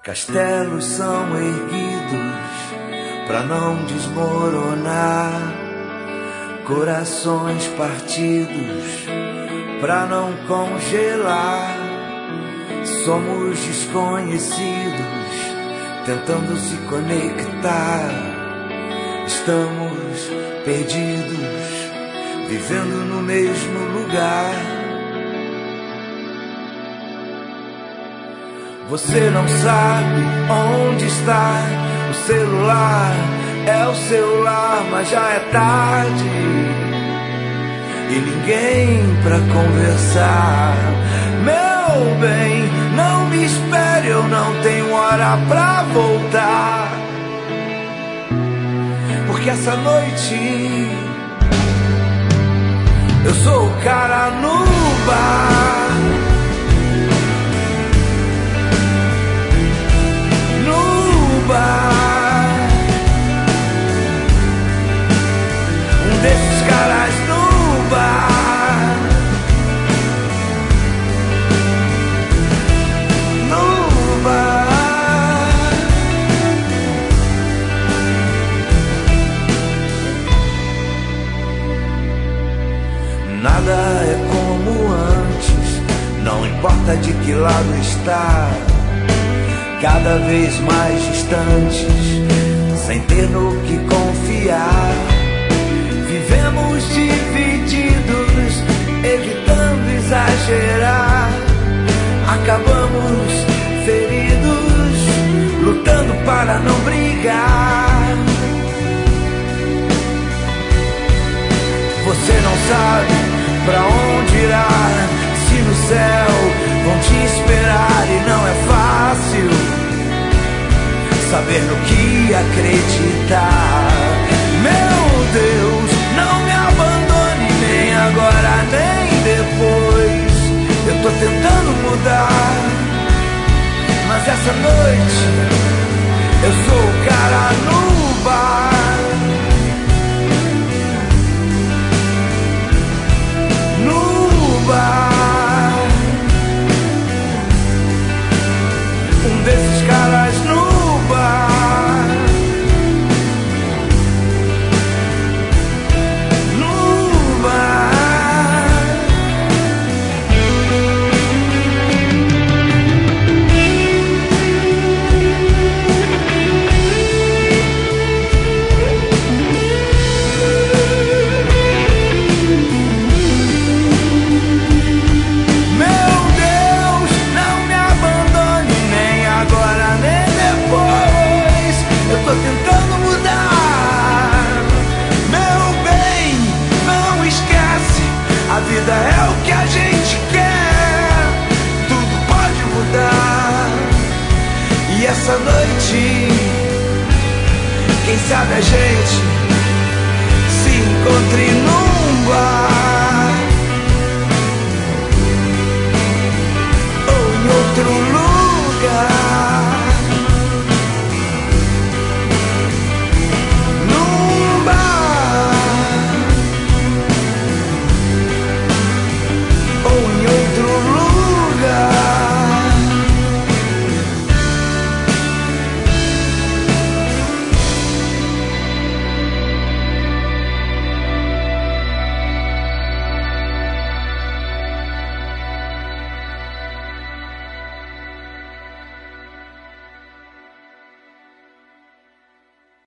Castelos são erguidos pra não desmoronar, corações partidos pra não congelar. Somos desconhecidos tentando se conectar. Estamos perdidos, vivendo no mesmo lugar. Você não sabe onde está o celular. É o celular, mas já é tarde e ninguém pra conversar. Meu bem, não me espere, eu não tenho hora pra voltar. Porque essa noite eu sou o cara no bar. Desses caras no bar, no bar. Nada é como antes, não importa de que lado está. Cada vez mais distantes, sem ter no que confiar. Vivemos divididos, evitando exagerar. Acabamos feridos, lutando para não brigar. Você não sabe pra onde irá, se no céu vão te esperar. E não é fácil saber no que acreditar. Meu Deus, não me abandone nem agora nem depois. Eu tô tentando mudar, mas essa noite eu sou o cara no bar. No bar, desses caras no bar. No bar. Meu Deus, não me abandone nem agora nem depois. Eu tô tentando mudar. Meu bem, não esquece, a vida é o que a gente quer. Tudo pode mudar. E essa noite, quem sabe a gente